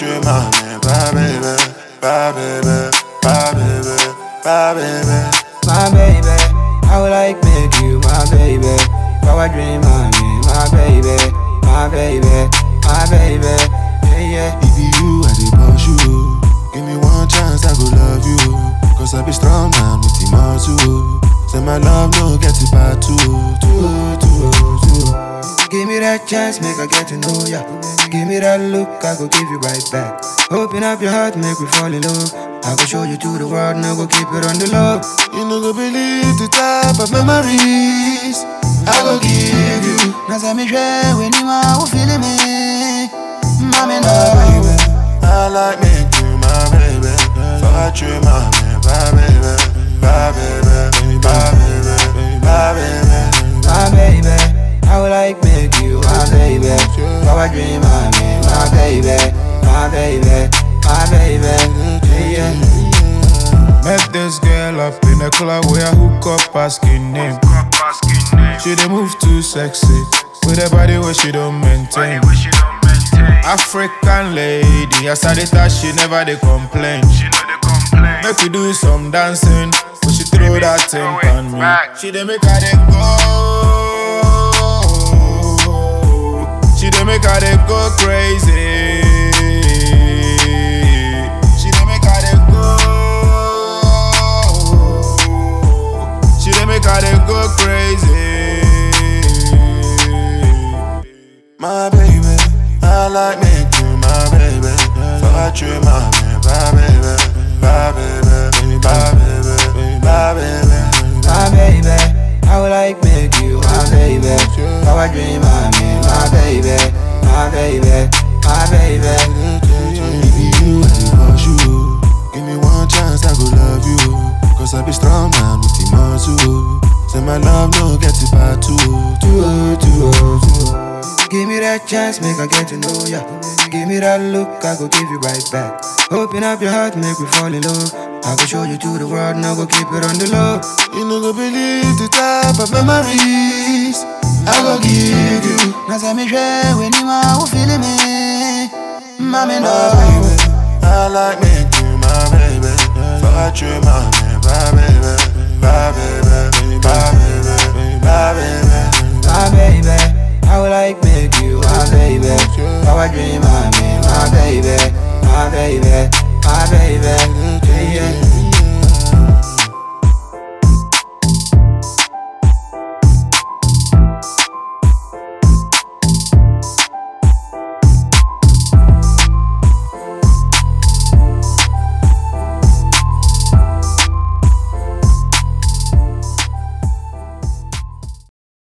dream my man, bye baby, bye baby, bye baby, bye baby. My baby, I would like make you my baby. Power dream, my baby, my baby, my baby. Yeah, If you I dey push you, give me one chance I go love you. Cause I be strong man with the muscle. Say my love no get it bad too. Give me that chance, make I get to know ya. Give me that look, I go give you right back. Open up your heart, make me fall in love. I go show you to the world, now go keep it on the low. You no go believe the type of memories I go give you. Now say me share when you are who feeling me. Mommy no. Baby, I like make you my baby. So I dream my man, bye baby, bye baby, bye baby, bye baby. My baby, I would like make you my baby. Power dream, my baby, my baby, my baby. Yeah. Met this girl up in a club where I hook up asking name. She dey move too sexy with a body where she don't maintain. African lady, as I dey touch she never dey complain. Make we do some dancing, but she throw that thing on me. She dey make her dey go. She dey make her dey go crazy. She dey make her dey go. She dey make her dey go crazy. My baby, I like make you my baby. So I dream my man, bye baby, bye baby, bye baby, bye baby. My baby, I would like make you my baby. Power dream, my baby, my baby, my baby. If you I dey push you, give me one chance I go love you. Cause I be strong man with the muscle. Say my love no get it bad too. Give me that chance, make I get to know ya. Give me that look, I go give you right back. Open up your heart, make me fall in love. I go show you to the world, now go keep it on the low. You no go believe the type of memories I go give you. Now say me share when you are who feeling me. Mommy no. Baby, I like make you my baby. So I dream my man, bye baby, bye baby, bye baby, bye baby. My baby, I would like make you my baby. Power dream, my baby, my baby, my baby.